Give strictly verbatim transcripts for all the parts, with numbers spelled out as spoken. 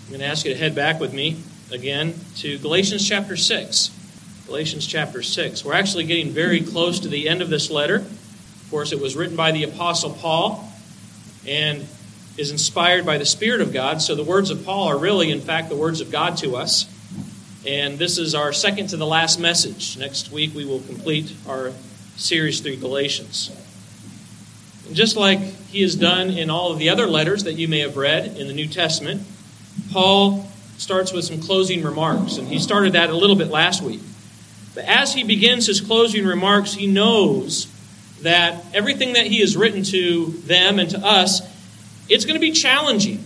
I'm going to ask you to head back with me again to Galatians chapter six. Galatians chapter six. We're actually getting very close to the end of this letter. Of course, it was written by the Apostle Paul and is inspired by the Spirit of God. So the words of Paul are really, in fact, the words of God to us. And this is our second to the last message. Next week we will complete our series through Galatians. And just like he has done in all of the other letters that you may have read in the New Testament, Paul starts with some closing remarks. And he started that a little bit last week. But as he begins his closing remarks, he knows that everything that he has written to them and to us, it's going to be challenging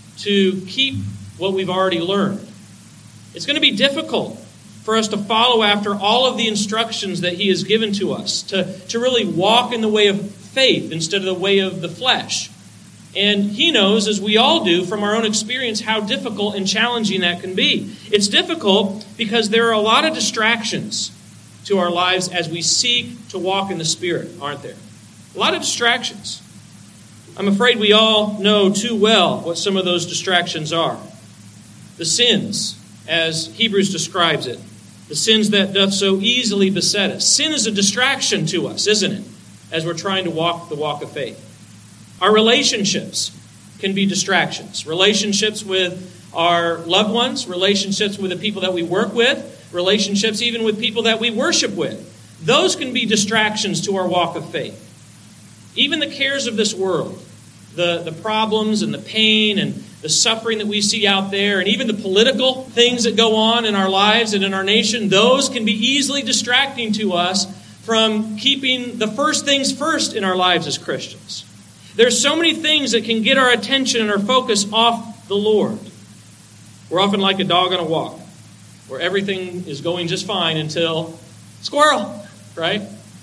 to keep what we've already learned. It's going to be difficult for us to follow after all of the instructions that he has given to us, to, to really walk in the way of faith instead of the way of the flesh. And he knows, as we all do from our own experience, how difficult and challenging that can be. It's difficult because there are a lot of distractions to our lives as we seek to walk in the Spirit, aren't there? A lot of distractions. I'm afraid we all know too well what some of those distractions are. The sins, as Hebrews describes it. The sins that doth so easily beset us. Sin is a distraction to us, isn't it? As we're trying to walk the walk of faith. Our relationships can be distractions. Relationships with our loved ones, relationships with the people that we work with, relationships even with people that we worship with. Those can be distractions to our walk of faith. Even the cares of this world, the, the problems and the pain and the suffering that we see out there, and even the political things that go on in our lives and in our nation, those can be easily distracting to us from keeping the first things first in our lives as Christians. There's so many things that can get our attention and our focus off the Lord. We're often like a dog on a walk, where everything is going just fine until squirrel, right?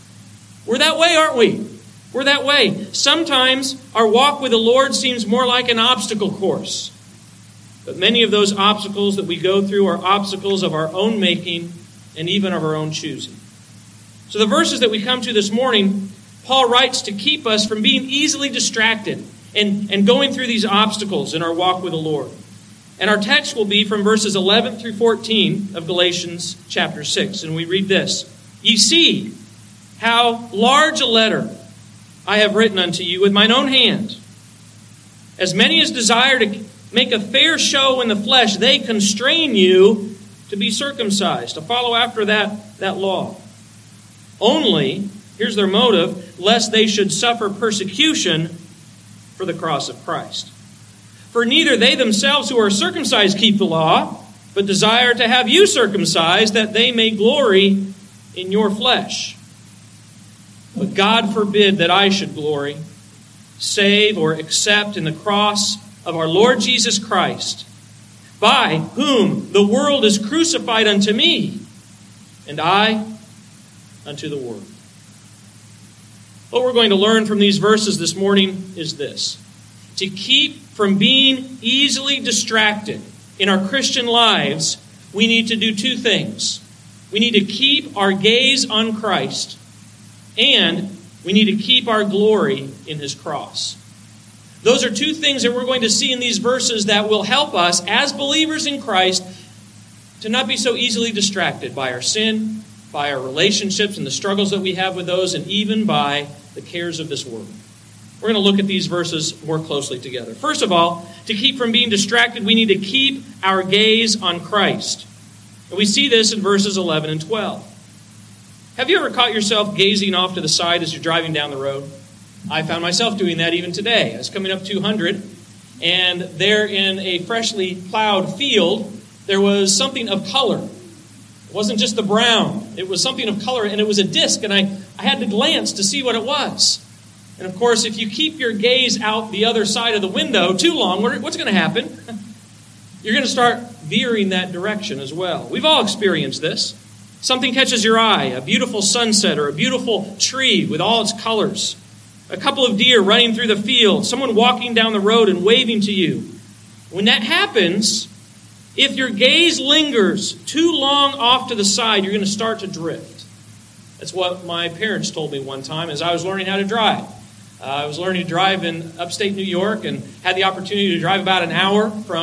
We're that way, aren't we? We're that way. Sometimes our walk with the Lord seems more like an obstacle course. But many of those obstacles that we go through are obstacles of our own making and even of our own choosing. So the verses that we come to this morning, Paul writes to keep us from being easily distracted and, and going through these obstacles in our walk with the Lord. And our text will be from verses eleven through fourteen of Galatians chapter six. And we read this. Ye see how large a letter I have written unto you with mine own hand. As many as desire to make a fair show in the flesh, they constrain you to be circumcised, to follow after that, that law. Only, here's their motive, lest they should suffer persecution for the cross of Christ. For neither they themselves who are circumcised keep the law, but desire to have you circumcised, that they may glory in your flesh. But God forbid that I should glory, save or accept in the cross of our Lord Jesus Christ, by whom the world is crucified unto me, and I unto the world. What we're going to learn from these verses this morning is this. To keep from being easily distracted in our Christian lives, we need to do two things. We need to keep our gaze on Christ, and we need to keep our glory in His cross. Those are two things that we're going to see in these verses that will help us as believers in Christ to not be so easily distracted by our sin, by our relationships and the struggles that we have with those, and even by the cares of this world. We're going to look at these verses more closely together. First of all, to keep from being distracted, we need to keep our gaze on Christ. And we see this in verses eleven and twelve. Have you ever caught yourself gazing off to the side as you're driving down the road? I found myself doing that even today. I was coming up two hundred, and there in a freshly plowed field, there was something of color. It wasn't just the brown. It was something of color, and it was a disc, and I, I had to glance to see what it was. And of course, if you keep your gaze out the other side of the window too long, what's going to happen? You're going to start veering that direction as well. We've all experienced this. Something catches your eye, a beautiful sunset or a beautiful tree with all its colors. A couple of deer running through the field, someone walking down the road and waving to you. When that happens, if your gaze lingers too long off to the side, you're going to start to drift. That's what my parents told me one time as I was learning how to drive. Uh, I was learning to drive in upstate New York and had the opportunity to drive about an hour from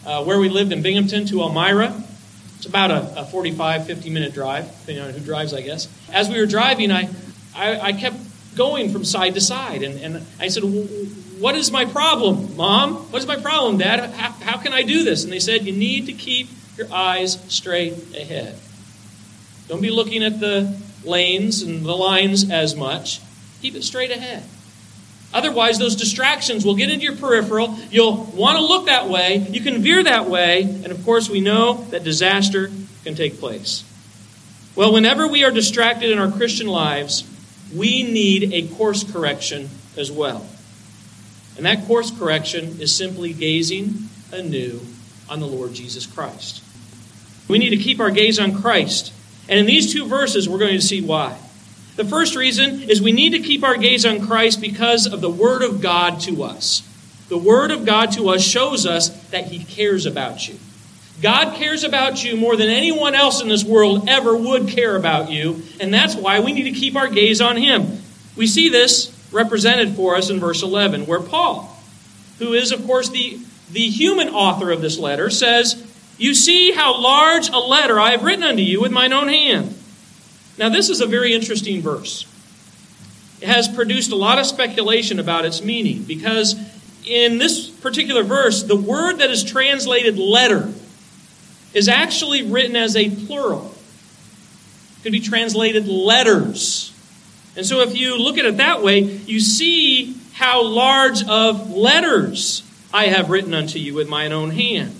uh, where we lived in Binghamton to Elmira. It's about a, a forty-five, fifty-minute drive, depending on who drives, I guess. As we were driving, I, I, I kept going from side to side. And, and I said, what is my problem, Mom? What is my problem, Dad? How, how can I do this? And they said, you need to keep your eyes straight ahead. Don't be looking at the lanes and the lines as much. Keep it straight ahead. Otherwise, those distractions will get into your peripheral. You'll want to look that way. You can veer that way. And of course, we know that disaster can take place. Well, whenever we are distracted in our Christian lives, we need a course correction as well. And that course correction is simply gazing anew on the Lord Jesus Christ. We need to keep our gaze on Christ. And in these two verses, we're going to see why. The first reason is we need to keep our gaze on Christ because of the Word of God to us. The Word of God to us shows us that He cares about you. God cares about you more than anyone else in this world ever would care about you, and that's why we need to keep our gaze on Him. We see this represented for us in verse eleven, where Paul, who is, of course, the, the human author of this letter, says, "You see how large a letter I have written unto you with mine own hand." Now, this is a very interesting verse. It has produced a lot of speculation about its meaning, because in this particular verse, the word that is translated letter is actually written as a plural. It could be translated letters. And so if you look at it that way, you see how large of letters I have written unto you with mine own hand.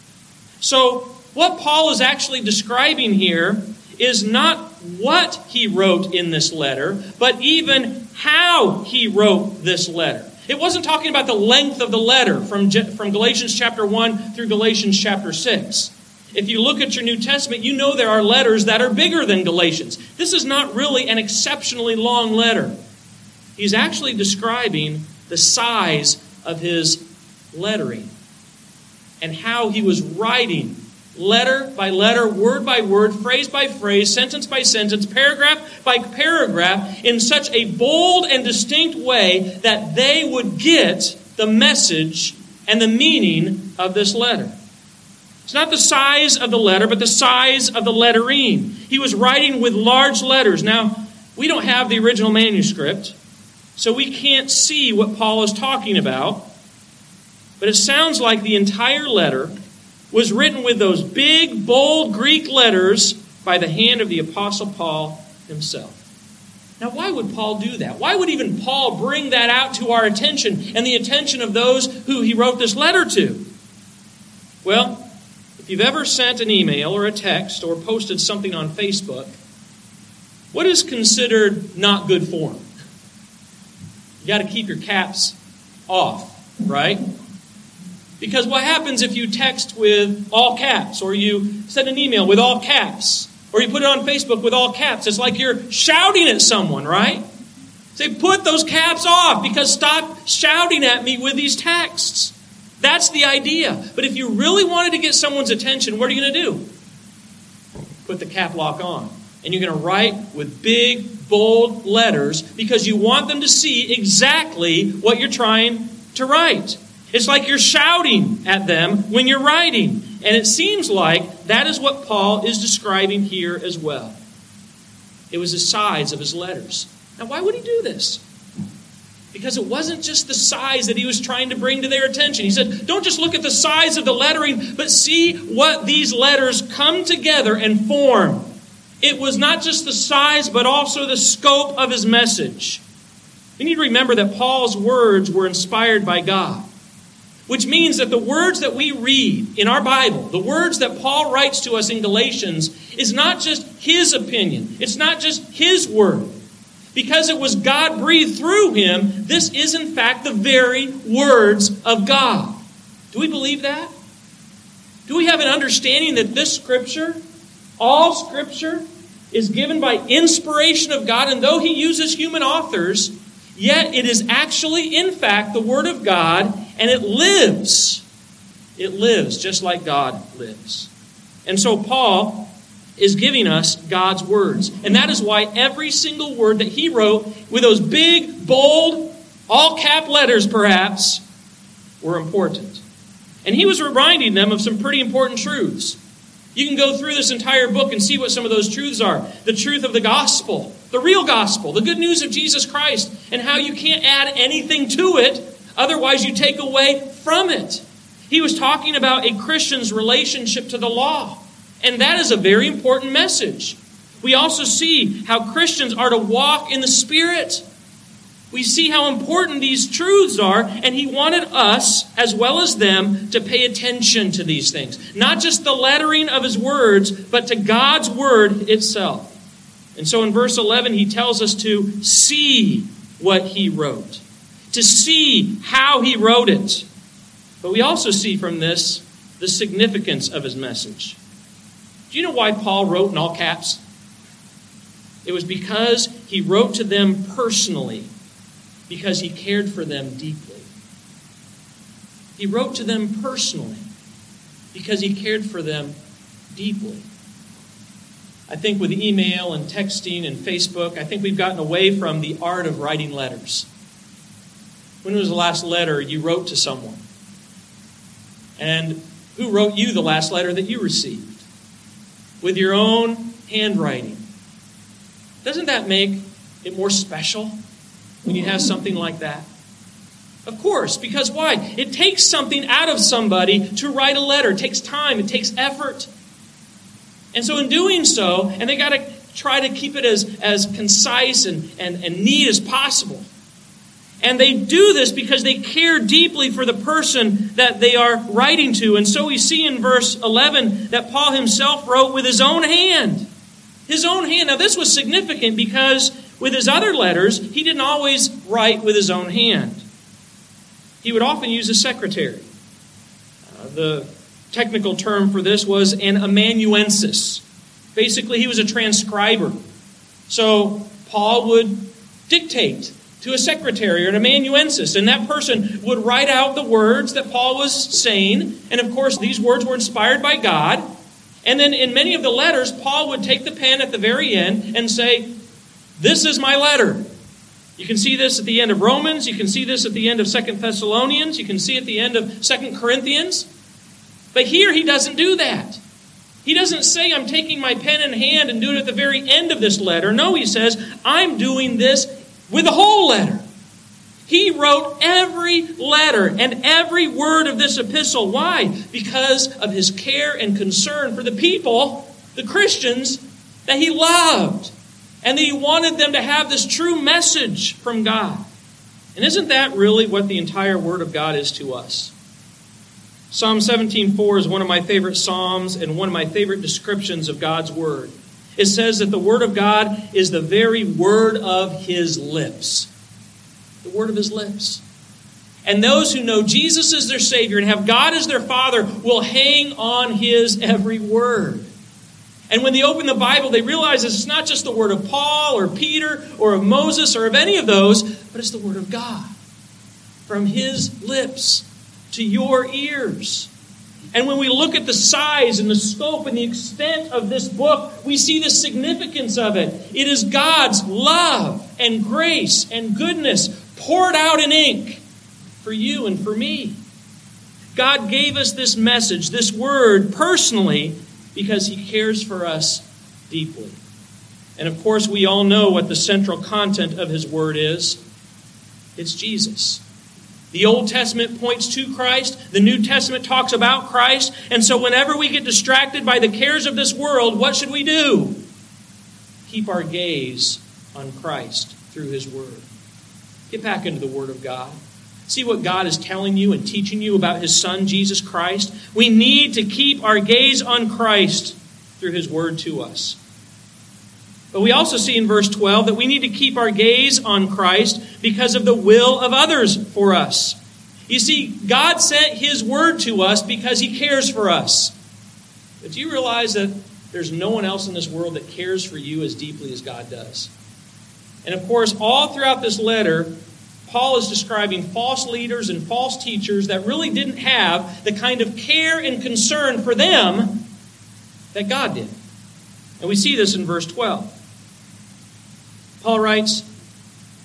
So what Paul is actually describing here is not what he wrote in this letter, but even how he wrote this letter. It wasn't talking about the length of the letter from, from Galatians chapter one through Galatians chapter six. If you look at your New Testament, you know there are letters that are bigger than Galatians. This is not really an exceptionally long letter. He's actually describing the size of his lettering and how he was writing letter by letter, word by word, phrase by phrase, sentence by sentence, paragraph by paragraph, in such a bold and distinct way that they would get the message and the meaning of this letter. It's not the size of the letter, but the size of the lettering. He was writing with large letters. Now, we don't have the original manuscript, so we can't see what Paul is talking about, but it sounds like the entire letter was written with those big, bold Greek letters by the hand of the Apostle Paul himself. Now, why would Paul do that? Why would even Paul bring that out to our attention and the attention of those who he wrote this letter to? Well, if you've ever sent an email or a text or posted something on Facebook, what is considered not good form? You got to keep your caps off, right? Because what happens if you text with all caps, or you send an email with all caps, or you put it on Facebook with all caps? It's like you're shouting at someone, right? Say, put those caps off, because stop shouting at me with these texts. That's the idea. But if you really wanted to get someone's attention, what are you going to do? Put the cap lock on. And you're going to write with big, bold letters, because you want them to see exactly what you're trying to write. It's like you're shouting at them when you're writing. And it seems like that is what Paul is describing here as well. It was the size of his letters. Now, why would he do this? Because it wasn't just the size that he was trying to bring to their attention. He said, don't just look at the size of the lettering, but see what these letters come together and form. It was not just the size, but also the scope of his message. We need to remember that Paul's words were inspired by God. Which means that the words that we read in our Bible, the words that Paul writes to us in Galatians, is not just his opinion. It's not just his word. Because it was God breathed through him, this is in fact the very words of God. Do we believe that? Do we have an understanding that this Scripture, all Scripture, is given by inspiration of God, and though he uses human authors, yet it is actually, in fact, the Word of God, and it lives. It lives just like God lives. And so Paul is giving us God's words. And that is why every single word that he wrote, with those big, bold, all-cap letters perhaps, were important. And he was reminding them of some pretty important truths. You can go through this entire book and see what some of those truths are. The truth of the gospel, the real gospel, the good news of Jesus Christ, and how you can't add anything to it, otherwise you take away from it. He was talking about a Christian's relationship to the law, and that is a very important message. We also see how Christians are to walk in the Spirit. We see how important these truths are, and he wanted us, as well as them, to pay attention to these things. Not just the lettering of his words, but to God's word itself. And so in verse eleven, he tells us to see what he wrote, to see how he wrote it. But we also see from this the significance of his message. Do you know why Paul wrote in all caps? It was because he wrote to them personally, because he cared for them deeply. He wrote to them personally because he cared for them deeply. I think with email and texting and Facebook, I think we've gotten away from the art of writing letters. When was the last letter you wrote to someone? And who wrote you the last letter that you received? With your own handwriting. Doesn't that make it more special when you have something like that? Of course, because why? It takes something out of somebody to write a letter. It takes time. It takes effort. And so in doing so, and they got to try to keep it as, as concise and, and, and neat as possible. And they do this because they care deeply for the person that they are writing to. And so we see in verse eleven that Paul himself wrote with his own hand. His own hand. Now this was significant because with his other letters, he didn't always write with his own hand. He would often use a secretary. Uh, the technical term for this was an amanuensis. Basically, he was a transcriber. So Paul would dictate to a secretary or an amanuensis, and that person would write out the words that Paul was saying. And of course, these words were inspired by God. And then in many of the letters, Paul would take the pen at the very end and say, "This is my letter." You can see this at the end of Romans. You can see this at the end of Second Thessalonians. You can see it at the end of Second Corinthians. But here he doesn't do that. He doesn't say, "I'm taking my pen in hand and doing it at the very end of this letter." No, he says, "I'm doing this with the whole letter." He wrote every letter and every word of this epistle. Why? Because of his care and concern for the people, the Christians, that he loved. And that he wanted them to have this true message from God. And isn't that really what the entire Word of God is to us? Psalm seventeen four is one of my favorite psalms and one of my favorite descriptions of God's Word. It says that the Word of God is the very word of His lips. The word of His lips. And those who know Jesus as their Savior and have God as their Father will hang on His every word. And when they open the Bible, they realize it's not just the word of Paul or Peter or of Moses or of any of those, but it's the word of God. From His lips to your ears. And when we look at the size and the scope and the extent of this book, we see the significance of it. It is God's love and grace and goodness poured out in ink for you and for me. God gave us this message, this word, personally, because He cares for us deeply. And of course, we all know what the central content of His word is. It's Jesus. The Old Testament points to Christ. The New Testament talks about Christ. And so whenever we get distracted by the cares of this world, what should we do? Keep our gaze on Christ through His word. Get back into the Word of God. See what God is telling you and teaching you about His Son, Jesus Christ. We need to keep our gaze on Christ through His word to us. But we also see in verse twelve that we need to keep our gaze on Christ because of the will of others for us. You see, God sent His word to us because He cares for us. But do you realize that there's no one else in this world that cares for you as deeply as God does? And of course, all throughout this letter, Paul is describing false leaders and false teachers that really didn't have the kind of care and concern for them that God did. And we see this in verse twelve. Paul writes,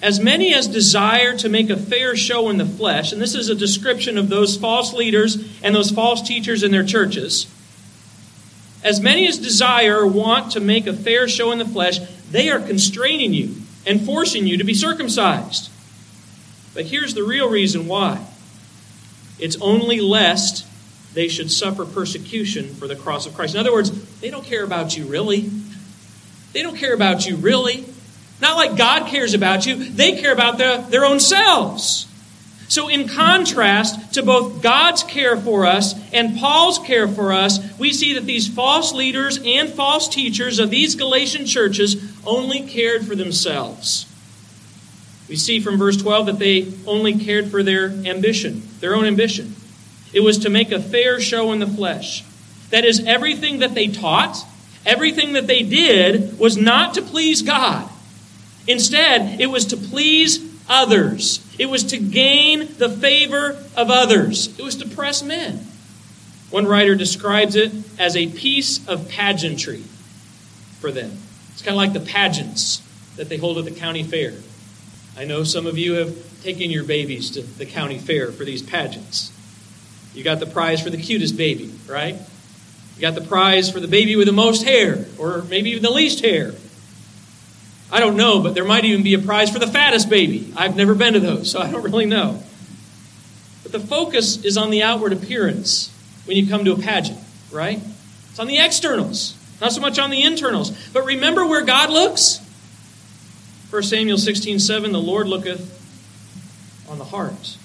As many as desire to make a fair show in the flesh, and this is a description of those false leaders and those false teachers in their churches. As many as desire or want to make a fair show in the flesh, they are constraining you and forcing you to be circumcised. But here's the real reason why. It's only lest they should suffer persecution for the cross of Christ. In other words, they don't care about you really. They don't care about you really. Not like God cares about you. They care about their, their own selves. So in contrast to both God's care for us and Paul's care for us, we see that these false leaders and false teachers of these Galatian churches only cared for themselves. We see from verse twelve that they only cared for their ambition, their own ambition. It was to make a fair show in the flesh. That is, everything that they taught, everything that they did was not to please God. Instead, it was to please others. It was to gain the favor of others. It was to press men. One writer describes it as a piece of pageantry for them. It's kind of like the pageants that they hold at the county fair. I know some of you have taken your babies to the county fair for these pageants. You got the prize for the cutest baby, right? You got the prize for the baby with the most hair, or maybe even the least hair. I don't know, but there might even be a prize for the fattest baby. I've never been to those, so I don't really know. But the focus is on the outward appearance when you come to a pageant, right? It's on the externals, not so much on the internals. But remember where God looks? First Samuel sixteen seven, the Lord looketh on the heart.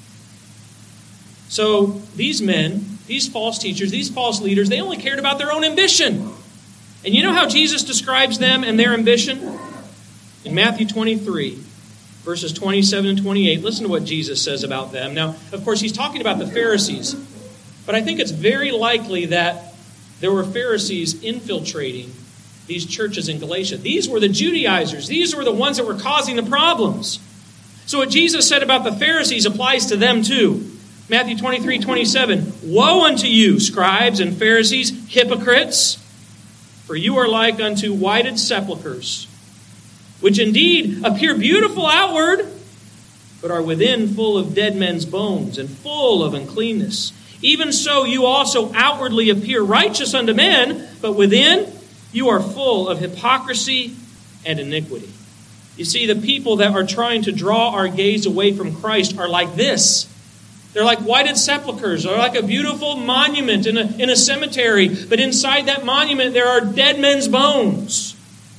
So these men, these false teachers, these false leaders, they only cared about their own ambition. And you know how Jesus describes them and their ambition? In Matthew twenty-three, verses twenty-seven and twenty-eight, listen to what Jesus says about them. Now, of course, he's talking about the Pharisees, but I think it's very likely that there were Pharisees infiltrating these churches in Galatia. These were the Judaizers. These were the ones that were causing the problems. So what Jesus said about the Pharisees applies to them too. Matthew twenty-three, twenty-seven, woe unto you, scribes and Pharisees, hypocrites, for you are like unto whited sepulchres, which indeed appear beautiful outward, but are within full of dead men's bones and full of uncleanness. Even so you also outwardly appear righteous unto men, but within you are full of hypocrisy and iniquity. You see, the people that are trying to draw our gaze away from Christ are like this. They're like whited sepulchres. They're like a beautiful monument in a, in a cemetery. But inside that monument there are dead men's bones.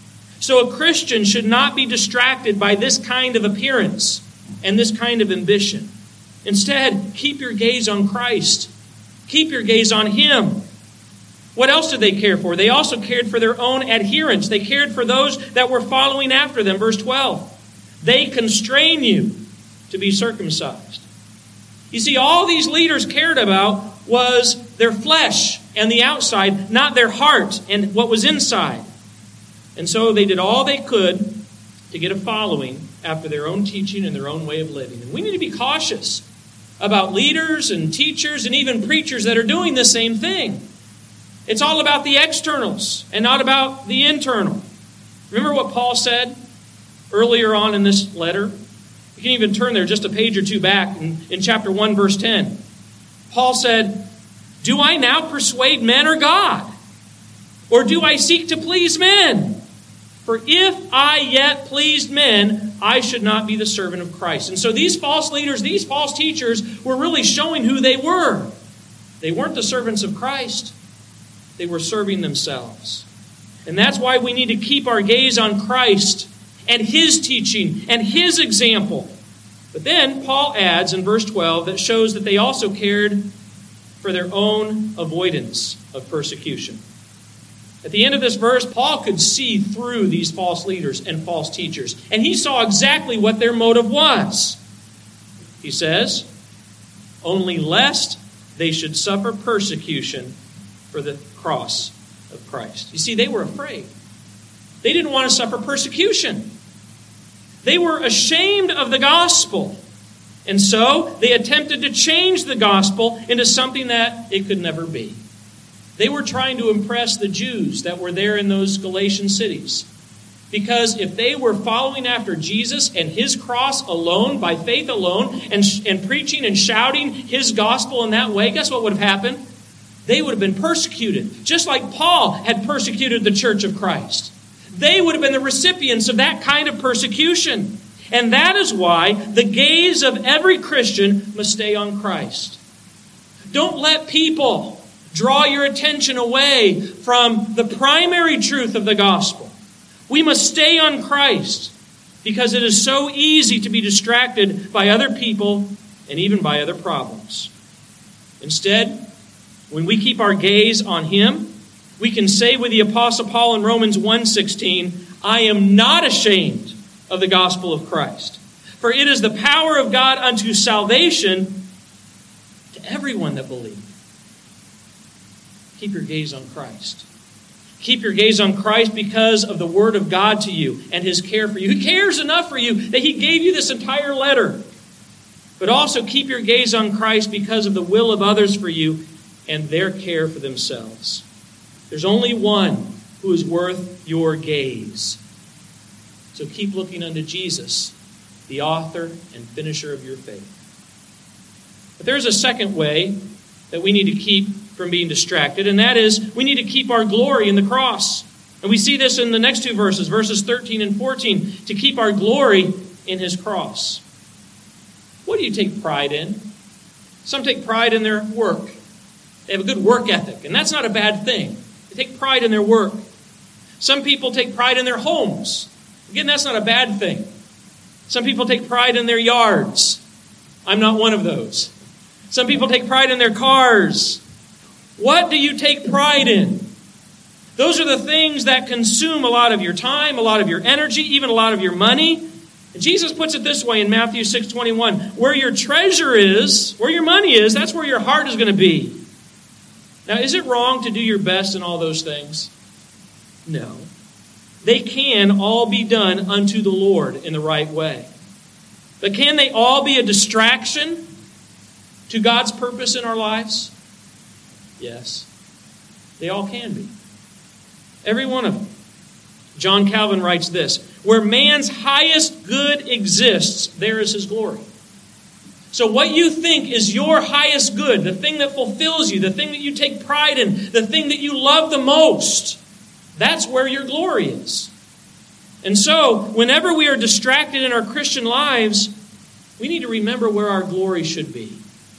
So a Christian should not be distracted by this kind of appearance and this kind of ambition. Instead, keep your gaze on Christ. Keep your gaze on Him. What else did they care for? They also cared for their own adherents. They cared for those that were following after them. Verse twelve. They constrain you to be circumcised. You see, all these leaders cared about was their flesh and the outside, not their heart and what was inside. And so they did all they could to get a following after their own teaching and their own way of living. And we need to be cautious about leaders and teachers and even preachers that are doing the same thing. It's all about the externals and not about the internal. Remember what Paul said earlier on in this letter? You can even turn there just a page or two back in, in chapter one, verse ten. Paul said, do I now persuade men or God? Or do I seek to please men? For if I yet pleased men, I should not be the servant of Christ. And so these false leaders, these false teachers were really showing who they were. They weren't the servants of Christ. They were serving themselves. And that's why we need to keep our gaze on Christ and His teaching and His example. But then Paul adds in verse twelve that shows that they also cared for their own avoidance of persecution. At the end of this verse, Paul could see through these false leaders and false teachers. And he saw exactly what their motive was. He says, only lest they should suffer persecution for the cross of Christ. You see, they were afraid. They didn't want to suffer persecution. They were ashamed of the gospel. And so they attempted to change the gospel into something that it could never be. They were trying to impress the Jews that were there in those Galatian cities. Because if they were following after Jesus and his cross alone, by faith alone, and, and preaching and shouting his gospel in that way, guess what would have happened? They would have been persecuted, just like Paul had persecuted the church of Christ. They would have been the recipients of that kind of persecution. And that is why the gaze of every Christian must stay on Christ. Don't let people draw your attention away from the primary truth of the gospel. We must stay on Christ because it is so easy to be distracted by other people and even by other problems. Instead, when we keep our gaze on him, we can say with the Apostle Paul in Romans one sixteen, I am not ashamed of the gospel of Christ, for it is the power of God unto salvation to everyone that believes. Keep your gaze on Christ. Keep your gaze on Christ because of the word of God to you and his care for you. He cares enough for you that he gave you this entire letter. But also keep your gaze on Christ because of the will of others for you and their care for themselves. There's only one who is worth your gaze. So keep looking unto Jesus, the author and finisher of your faith. But there's a second way that we need to keep from being distracted, and that is we need to keep our glory in the cross. And we see this in the next two verses, verses thirteen and fourteen, to keep our glory in his cross. What do you take pride in? Some take pride in their work. They have a good work ethic, and that's not a bad thing. They take pride in their work. Some people take pride in their homes. Again, that's not a bad thing. Some people take pride in their yards. I'm not one of those. Some people take pride in their cars. What do you take pride in? Those are the things that consume a lot of your time, a lot of your energy, even a lot of your money. And Jesus puts it this way in Matthew six twenty-one. Where your treasure is, where your money is, that's where your heart is going to be. Now, is it wrong to do your best in all those things? No. They can all be done unto the Lord in the right way. But can they all be a distraction to God's purpose in our lives? Yes. They all can be. Every one of them. John Calvin writes this, where man's highest good exists, there is his glory. So what you think is your highest good, the thing that fulfills you, the thing that you take pride in, the thing that you love the most, that's where your glory is. And so, whenever we are distracted in our Christian lives, we need to remember where our glory should be.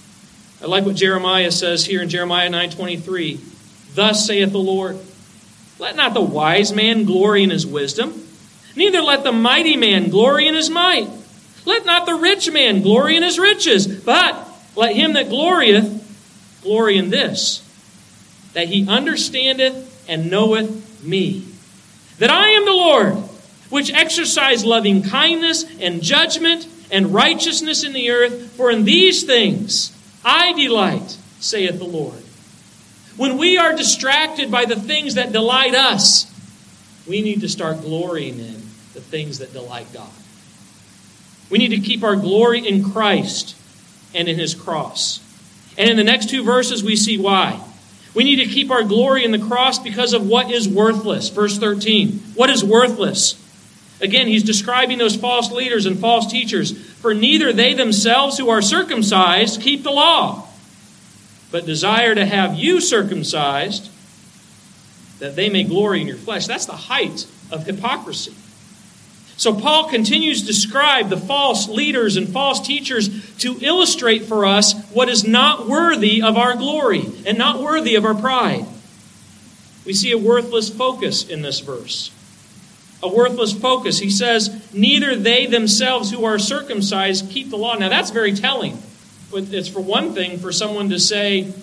I like what Jeremiah says here in Jeremiah nine twenty-three. Thus saith the Lord, let not the wise man glory in his wisdom, neither let the mighty man glory in his might. Let not the rich man glory in his riches, but let him that glorieth glory in this, that he understandeth and knoweth me, that I am the Lord, which exercise loving kindness and judgment and righteousness in the earth, for in these things I delight, saith the Lord. When we are distracted by the things that delight us, we need to start glorying in the things that delight God. We need to keep our glory in Christ and in his cross. And in the next two verses, we see why. We need to keep our glory in the cross because of what is worthless. Verse thirteen. What is worthless? Again, he's describing those false leaders and false teachers. For neither they themselves who are circumcised keep the law, but desire to have you circumcised, that they may glory in your flesh. That's the height of hypocrisy. So Paul continues to describe the false leaders and false teachers to illustrate for us what is not worthy of our glory and not worthy of our pride. We see a worthless focus in this verse. A worthless focus. He says, neither they themselves who are circumcised keep the law. Now that's very telling. It's for one thing for someone to say,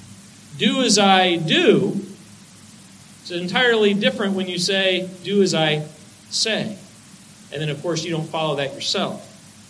do as I do. It's entirely different when you say, do as I say. And then, of course, you don't follow that yourself.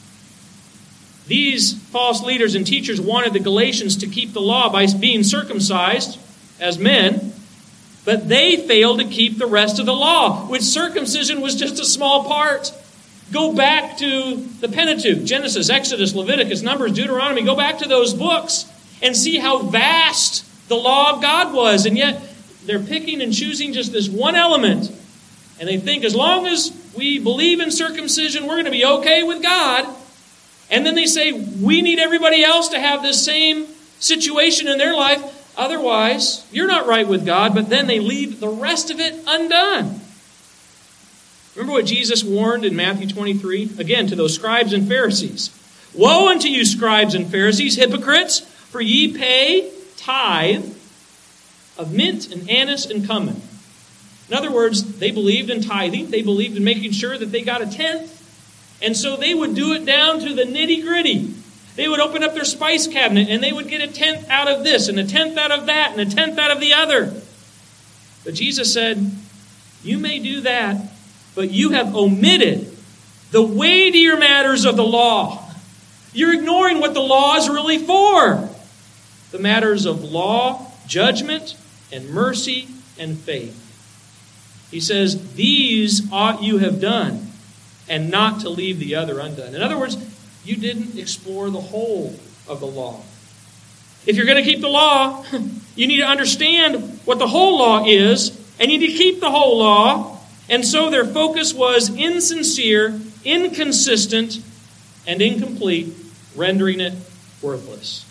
These false leaders and teachers wanted the Galatians to keep the law by being circumcised as men, but they failed to keep the rest of the law, which circumcision was just a small part. Go back to the Pentateuch, Genesis, Exodus, Leviticus, Numbers, Deuteronomy. Go back to those books and see how vast the law of God was. And yet they're picking and choosing just this one element And they think as long as we believe in circumcision, we're going to be okay with God. And then they say, we need everybody else to have this same situation in their life. Otherwise, you're not right with God. But then they leave the rest of it undone. Remember what Jesus warned in Matthew twenty-three? Again, to those scribes and Pharisees. Woe unto you, scribes and Pharisees, hypocrites, for ye pay tithe of mint and anise and cumin. In other words, they believed in tithing. They believed in making sure that they got a tenth. And so they would do it down to the nitty-gritty. They would open up their spice cabinet and they would get a tenth out of this and a tenth out of that and a tenth out of the other. But Jesus said, you may do that, but you have omitted the weightier matters of the law. You're ignoring what the law is really for. The matters of law, judgment, and mercy and faith. He says, these ought you have done, and not to leave the other undone. In other words, you didn't explore the whole of the law. If you're going to keep the law, you need to understand what the whole law is, and you need to keep the whole law. And so their focus was insincere, inconsistent, and incomplete, rendering it worthless.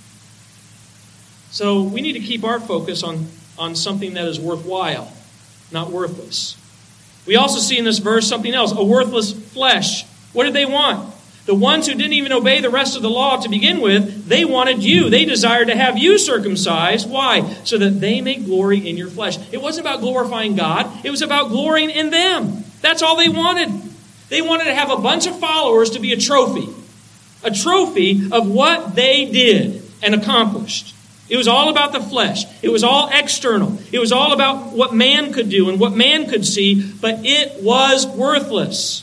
So we need to keep our focus on, on something that is worthwhile, not worthless. We also see in this verse something else, a worthless flesh. What did they want? The ones who didn't even obey the rest of the law to begin with, they wanted you. They desired to have you circumcised. Why? So that they may glory in your flesh. It wasn't about glorifying God. It was about glorying in them. That's all they wanted. They wanted to have a bunch of followers to be a trophy. A trophy of what they did and accomplished. It was all about the flesh. It was all external. It was all about what man could do and what man could see, but it was worthless.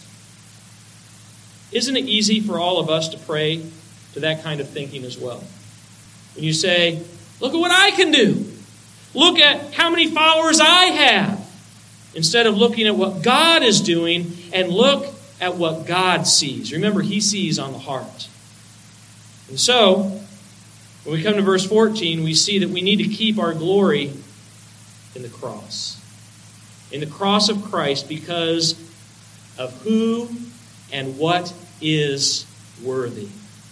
Isn't it easy for all of us to pray to that kind of thinking as well? When you say, look at what I can do. Look at how many followers I have. Instead of looking at what God is doing and look at what God sees. Remember, He sees on the heart. And so, when we come to verse fourteen, we see that we need to keep our glory in the cross. In the cross of Christ, because of who and what is worthy.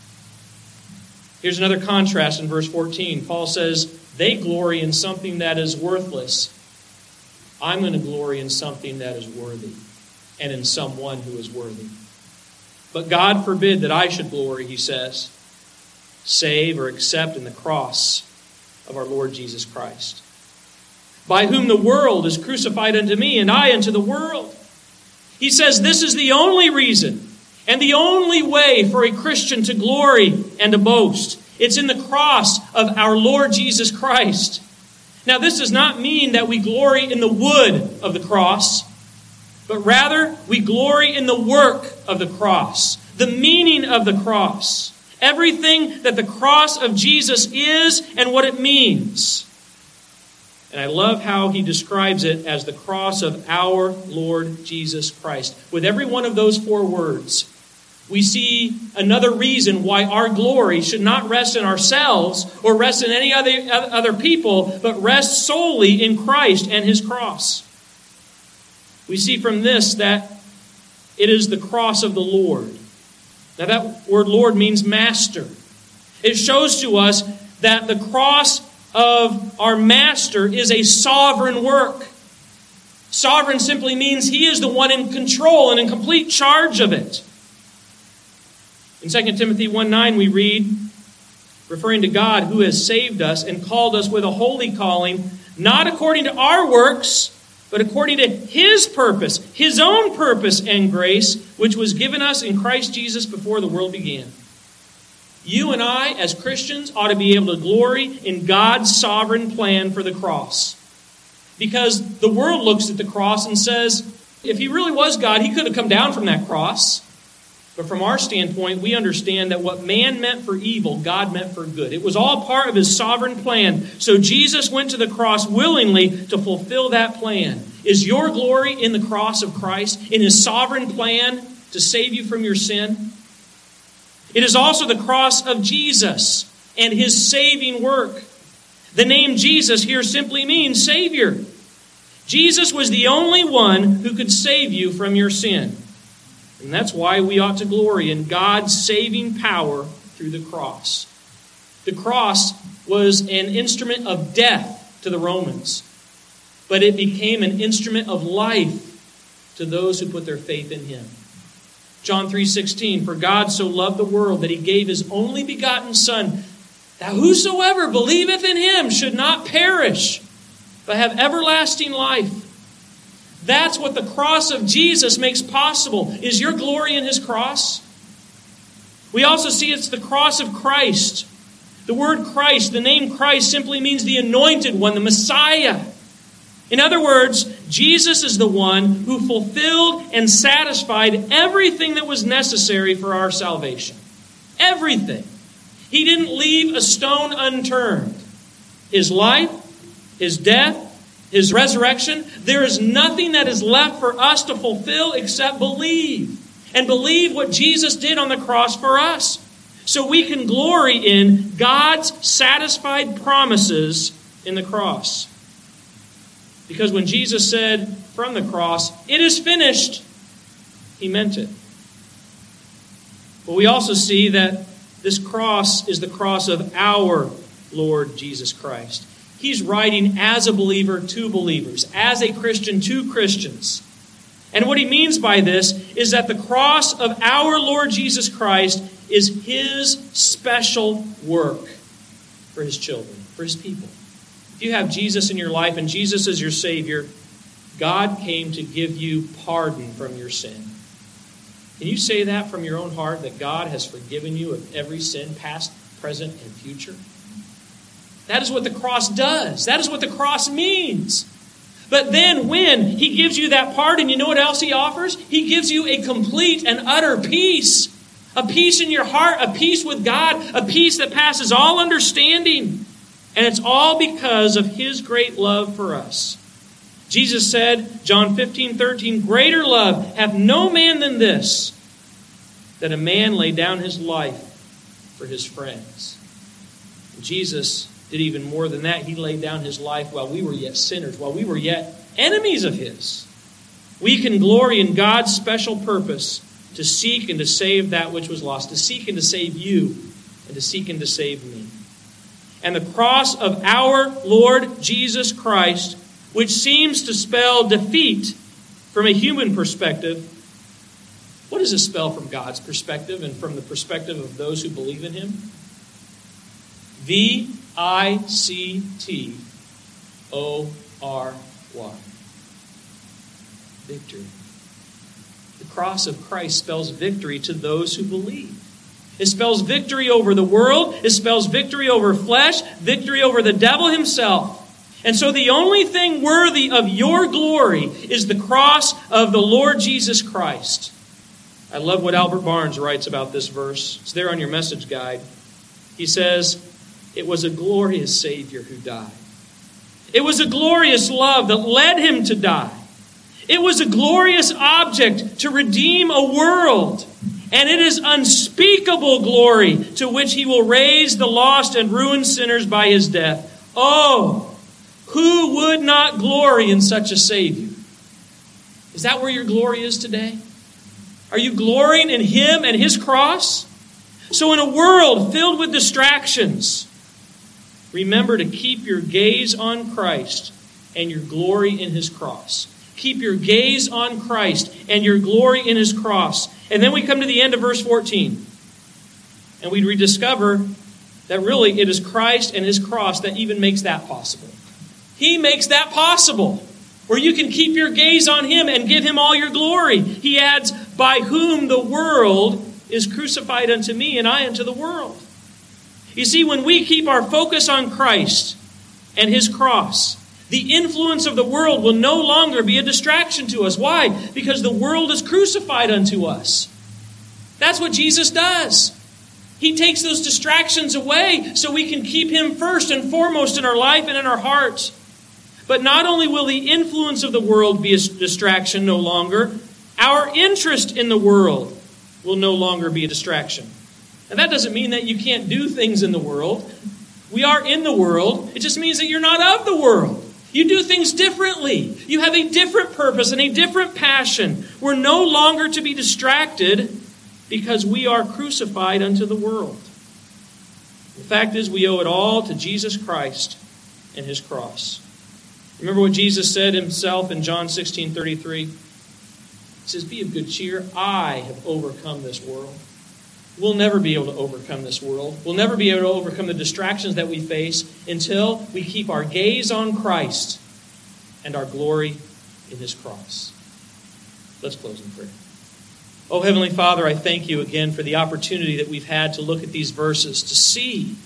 Here's another contrast in verse fourteen. Paul says, they glory in something that is worthless. I'm going to glory in something that is worthy, and in someone who is worthy. But God forbid that I should glory, he says, save or accept in the cross of our Lord Jesus Christ, by whom the world is crucified unto me, and I unto the world. He says this is the only reason and the only way for a Christian to glory and to boast. It's in the cross of our Lord Jesus Christ. Now, this does not mean that we glory in the wood of the cross, but rather we glory in the work of the cross, the meaning of the cross, everything that the cross of Jesus is and what it means. And I love how he describes it as the cross of our Lord Jesus Christ. With every one of those four words, we see another reason why our glory should not rest in ourselves or rest in any other, other people, but rest solely in Christ and His cross. We see from this that it is the cross of the Lord. Now that word Lord means master. It shows to us that the cross of our master is a sovereign work. Sovereign simply means He is the one in control and in complete charge of it. In Second Timothy one nine we read, referring to God who has saved us and called us with a holy calling, not according to our works, but according to His purpose, His own purpose and grace, which was given us in Christ Jesus before the world began. You and I, as Christians, ought to be able to glory in God's sovereign plan for the cross. Because the world looks at the cross and says, if He really was God, He could have come down from that cross. But from our standpoint, we understand that what man meant for evil, God meant for good. It was all part of His sovereign plan. So Jesus went to the cross willingly to fulfill that plan. Is your glory in the cross of Christ, in His sovereign plan to save you from your sin? It is also the cross of Jesus and His saving work. The name Jesus here simply means Savior. Jesus was the only one who could save you from your sin. And that's why we ought to glory in God's saving power through the cross. The cross was an instrument of death to the Romans, but it became an instrument of life to those who put their faith in Him. John three sixteen, for God so loved the world that He gave His only begotten Son, that whosoever believeth in Him should not perish, but have everlasting life. That's what the cross of Jesus makes possible. Is your glory in His cross? We also see it's the cross of Christ. The word Christ, the name Christ, simply means the anointed one, the Messiah. In other words, Jesus is the one who fulfilled and satisfied everything that was necessary for our salvation. Everything. He didn't leave a stone unturned. His life, His death, His resurrection, there is nothing that is left for us to fulfill except believe. And believe what Jesus did on the cross for us. So we can glory in God's satisfied promises in the cross. Because when Jesus said from the cross, it is finished, He meant it. But we also see that this cross is the cross of our Lord Jesus Christ. He's writing as a believer to believers, as a Christian to Christians. And what he means by this is that the cross of our Lord Jesus Christ is His special work for His children, for His people. If you have Jesus in your life and Jesus is your Savior, God came to give you pardon from your sin. Can you say that from your own heart, that God has forgiven you of every sin, past, present, and future? That is what the cross does. That is what the cross means. But then when He gives you that pardon, you know what else He offers? He gives you a complete and utter peace. A peace in your heart, a peace with God, a peace that passes all understanding. And it's all because of His great love for us. Jesus said, John fifteen thirteen, greater love hath no man than this, that a man lay down his life for his friends. And Jesus did even more than that. He laid down His life while we were yet sinners, while we were yet enemies of His. We can glory in God's special purpose to seek and to save that which was lost, to seek and to save you, and to seek and to save me. And the cross of our Lord Jesus Christ, which seems to spell defeat from a human perspective, what does it spell from God's perspective and from the perspective of those who believe in Him? V I C T O R Y. Victory. The cross of Christ spells victory to those who believe. It spells victory over the world. It spells victory over flesh, victory over the devil himself. And so the only thing worthy of your glory is the cross of the Lord Jesus Christ. I love what Albert Barnes writes about this verse. It's there on your message guide. He says, it was a glorious Savior who died. It was a glorious love that led Him to die. It was a glorious object to redeem a world. And it is unspeakable glory to which He will raise the lost and ruined sinners by His death. Oh, who would not glory in such a Savior? Is that where your glory is today? Are you glorying in Him and His cross? So in a world filled with distractions, remember to keep your gaze on Christ and your glory in His cross. Keep your gaze on Christ and your glory in His cross. And then we come to the end of verse fourteen. And we rediscover that really it is Christ and His cross that even makes that possible. He makes that possible. Where you can keep your gaze on Him and give Him all your glory. He adds, by whom the world is crucified unto me and I unto the world. You see, when we keep our focus on Christ and His cross, the influence of the world will no longer be a distraction to us. Why? Because the world is crucified unto us. That's what Jesus does. He takes those distractions away so we can keep Him first and foremost in our life and in our heart. But not only will the influence of the world be a distraction no longer, our interest in the world will no longer be a distraction. And that doesn't mean that you can't do things in the world. We are in the world. It just means that you're not of the world. You do things differently. You have a different purpose and a different passion. We're no longer to be distracted because we are crucified unto the world. The fact is, we owe it all to Jesus Christ and His cross. Remember what Jesus said Himself in John sixteen thirty-three? He says, "Be of good cheer. I have overcome this world." We'll never be able to overcome this world. We'll never be able to overcome the distractions that we face until we keep our gaze on Christ and our glory in His cross. Let's close in prayer. Oh, Heavenly Father, I thank You again for the opportunity that we've had to look at these verses, to see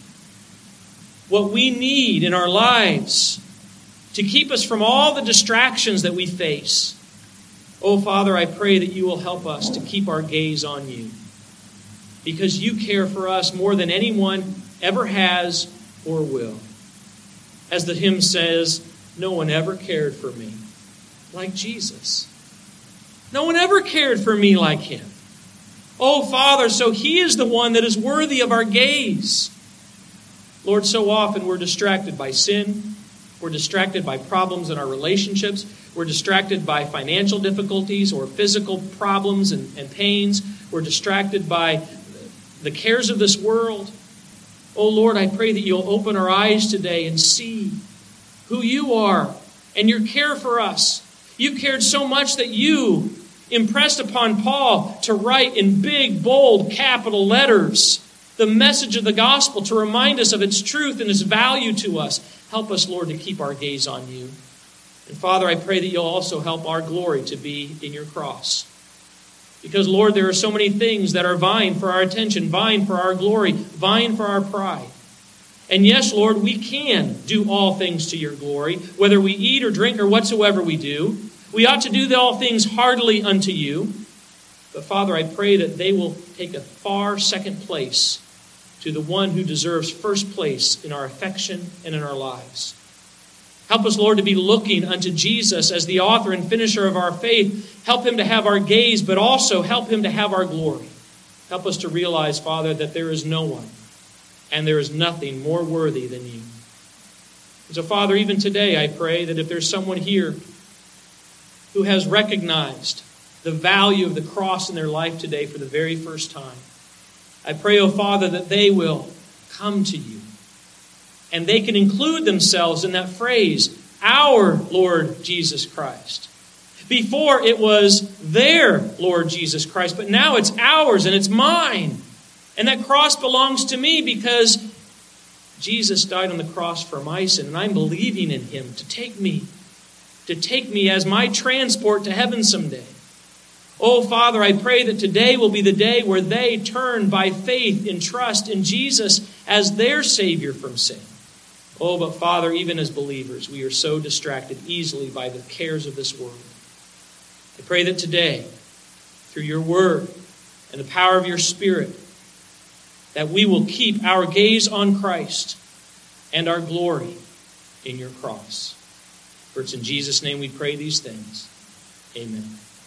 what we need in our lives to keep us from all the distractions that we face. Oh, Father, I pray that You will help us to keep our gaze on You, because You care for us more than anyone ever has or will. As the hymn says, no one ever cared for me like Jesus. No one ever cared for me like Him. Oh, Father, so He is the one that is worthy of our gaze. Lord, so often we're distracted by sin. We're distracted by problems in our relationships. We're distracted by financial difficulties or physical problems and, and pains. We're distracted by the cares of this world. Oh, Lord, I pray that You'll open our eyes today and see who You are and Your care for us. You cared so much that You impressed upon Paul to write in big, bold, capital letters the message of the gospel to remind us of its truth and its value to us. Help us, Lord, to keep our gaze on You. And Father, I pray that You'll also help our glory to be in Your cross. Because, Lord, there are so many things that are vying for our attention, vying for our glory, vying for our pride. And yes, Lord, we can do all things to Your glory, whether we eat or drink or whatsoever we do. We ought to do all things heartily unto You. But Father, I pray that they will take a far second place to the one who deserves first place in our affection and in our lives. Help us, Lord, to be looking unto Jesus as the author and finisher of our faith. Help Him to have our gaze, but also help Him to have our glory. Help us to realize, Father, that there is no one and there is nothing more worthy than You. And so, Father, even today I pray that if there's someone here who has recognized the value of the cross in their life today for the very first time, I pray, oh Father, that they will come to You. And they can include themselves in that phrase, our Lord Jesus Christ. Before it was their Lord Jesus Christ, but now it's ours and it's mine. And that cross belongs to me because Jesus died on the cross for my sin, and I'm believing in Him to take me, to take me as my transport to heaven someday. Oh, Father, I pray that today will be the day where they turn by faith and trust in Jesus as their Savior from sin. Oh, but Father, even as believers, we are so distracted easily by the cares of this world. I pray that today, through Your Word and the power of Your Spirit, that we will keep our gaze on Christ and our glory in Your cross. For it's in Jesus' name we pray these things. Amen.